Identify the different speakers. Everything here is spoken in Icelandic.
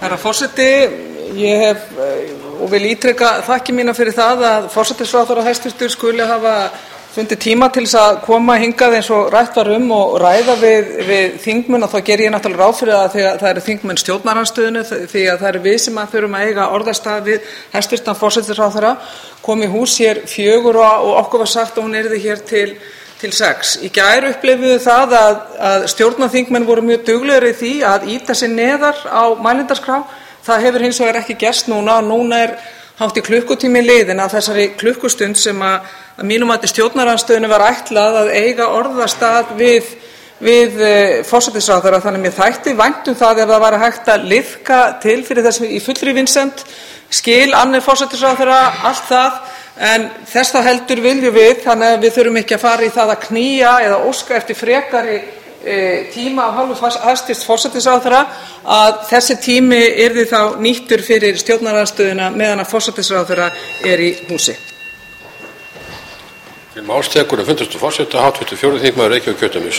Speaker 1: Herra forseti, ég hef og vil ítreka þakkir mínar fyrir það að forsætisráðherra hæstv. Skuli hafa fundið tíma til þess að koma hingað eins og rætt var og ræða við þingmenn, og þá geri ég náttúrulega ráð fyrir að það eru þingmenn stjórnarandstöðunni, því að það eru við sem þurfum að eiga orðastað við hæstv. Forsætisráðherra, kom í hús hér 4 og okkur var sagt að hún yrði hér til 6. Í gær upplifum við það að stjórnarþingmenn voru mjög duglegir í því að ýta sig neðar á mælendaskrá. Það hefur hins vegar ekki gerst núna, og núna er hátt í klukkutími liðinn af þessari klukkustund sem að mínum mati stjórnarandstöðunni var ætlað að eiga orðastað við forsætisráðherra. Þannig mér þætti vænt það ef það væri hægt að liðka til fyrir þess í fullri vinsemd, skil annir forsætisráðherra, allt það. En þess þá heldur viljum við, þannig að við þurfum ekki að fara í það að knýja eða óska eftir frekari tíma af hálfu hæstv. Forsætisráðherra, að þessi tími yrði þá nýttur fyrir stjórnarandstöðuna meðan að forsætisráðherra er í húsi.
Speaker 2: Til máls tekur 50. forseta, hv. 4. þingmaður Reykjavíkurkjördæmis